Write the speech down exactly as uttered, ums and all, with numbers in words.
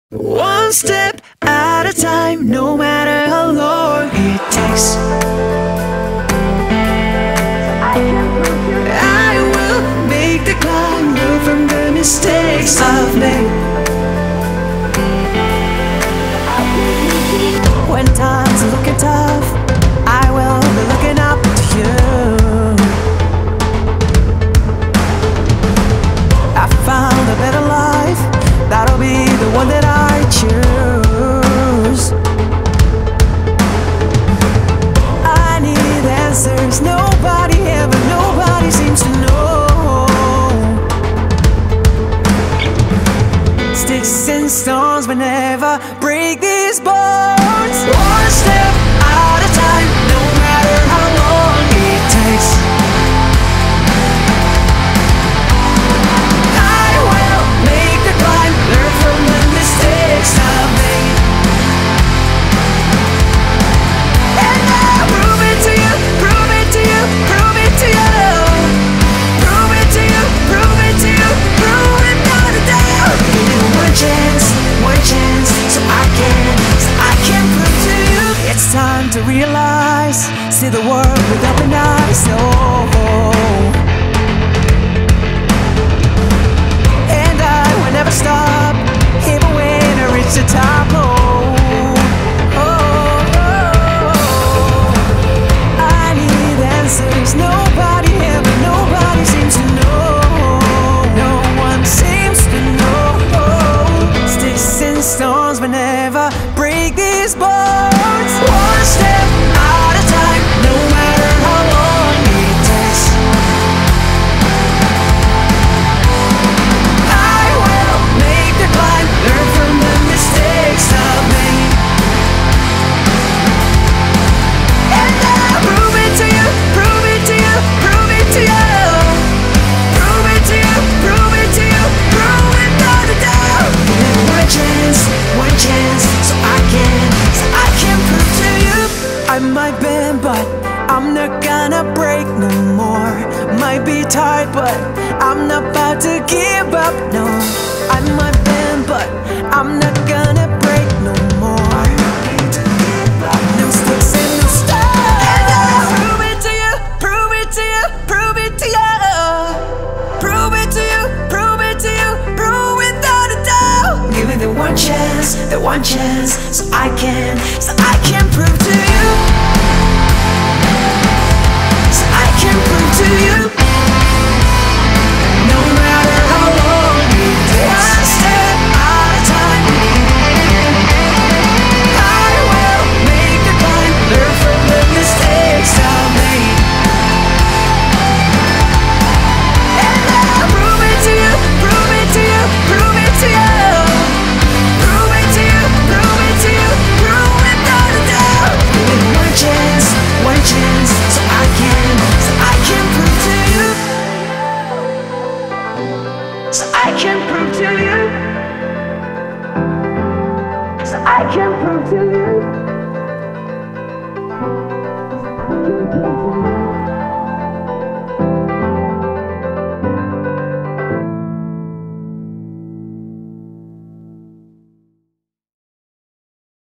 One step at a time, no matter how long it takes. I will make the climb, learn from the mistakes I've made. When times are looking tough, I will be looking up to you. I found a better life, that'll be the one that I choose. I need answers, nobody ever, nobody seems to know. Sticks and stones will never break these bones. One step at a time, no matter how long it takes. I will make the climb, learn from the mistakes I've made. And I'll prove it to you, prove it to you, prove it to you. Prove it to you, prove it to you, prove it without a doubt. Give me one chance, one chance, so I can, so I can prove to you. It's time to realize, see the world with open eyes. Oh, and I will never stop, even when I reach the top. Oh, oh, oh. I need answers, nobody ever, nobody seems to know. No one seems to know. Sticks and stones will never break these bones. One step at a time, no matter how long it takes. I will make the climb, learn from the mistakes I've made. And I'll prove it to you, prove it to you, prove it to you. Prove it to you, prove it to you, prove it without a doubt. Give me one chance, one chance, so I can, so I can prove to you. I might bend, but I'm not gonna break no more. Might be tired, but I'm not about to give up, no. I might bend, but I'm not gonna break no more. No sticks and no stones. And I'll prove it to you, prove it to you, prove it to you. Prove it to you, prove it to you, prove without a doubt. Give me the one chance, the one chance, so I can, so I can prove to you. So I can prove to you. No matter how long it takes. One step at a time. I will make the climb, learn from the mistakes I've made. And I'll prove it to you, prove it to you, prove it to you. Prove it to you, prove it to you, prove without a doubt. Give me one chance, one chance, so I can, so I can prove to you. So I can prove to you. So I can prove to you.